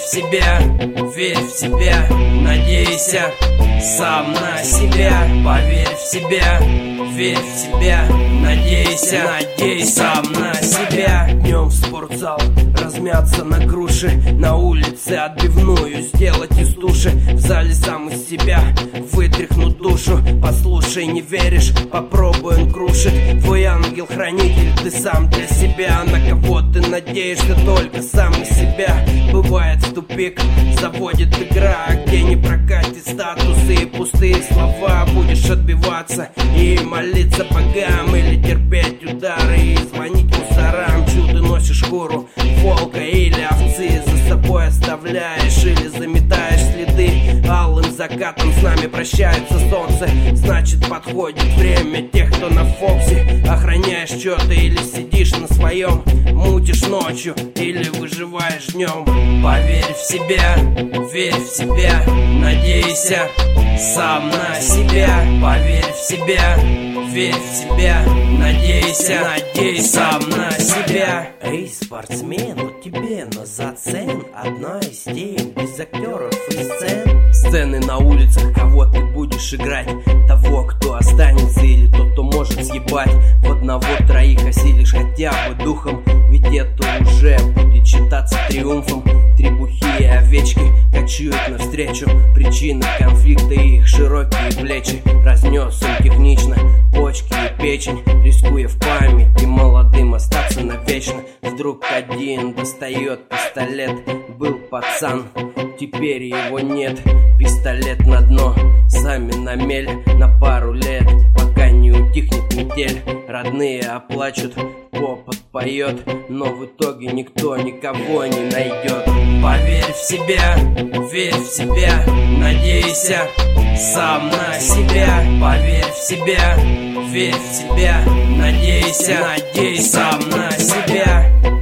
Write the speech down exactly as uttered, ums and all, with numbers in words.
себя, верь в себя, надейся сам на себя. Поверь в себя, верь в себя, надейся, надейся сам на себя. Днем в спортзал, размяться на груши, на улице отбивную сделать из туши. В зале сам из себя вытряхну душу. Послушай, не веришь, попробуй, он крушит. Твой ангел-хранитель, ты сам для себя. На кого ты надеешься, только сам на себя. Бывает в тупик заводит игра, где не прокатит статусы и пустые слова. Будешь отбиваться и молиться богам, или терпеть удары и звонить мусорам. Чудо носишь шкуру волка или овцы, за собой оставляешь или заметаешь следы. Алым закатом с нами прощается солнце, значит подходит время тех, кто на Фоксе. Охраняешь что-то или сидишь на своем, мутишь ночью или выживаешь днем. Поверь в себя, верь в себя, надейся сам на себя. Поверь в себя, верь в себя, надейся, надейся сам на себя. Эй, спортсмен, у тебе на зацен одна из тем без актеров и сцен. Сцены на улицах, кого ты будешь играть? Того, кто останется, или тот, кто может съебать? В одного-троих осилишь хотя бы духом, ведь это уже будет считаться триумфом. Три бухие овечки кочуют навстречу, причины конфликта их широкие плечи. Разнес он технично почки и печень, рискуя в памяти молодым остаться навечно. Вдруг один достает пистолет. Был пацан, теперь его нет. Пистолет на дно, сами на мель, на пару лет, пока не утихнет метель. Родные оплачут, поп отпоет, но в итоге никто никого не найдет. Поверь в себя, верь в себя, надейся сам на себя. Поверь в себя, верь в себя, надейся, надейся сам на себя.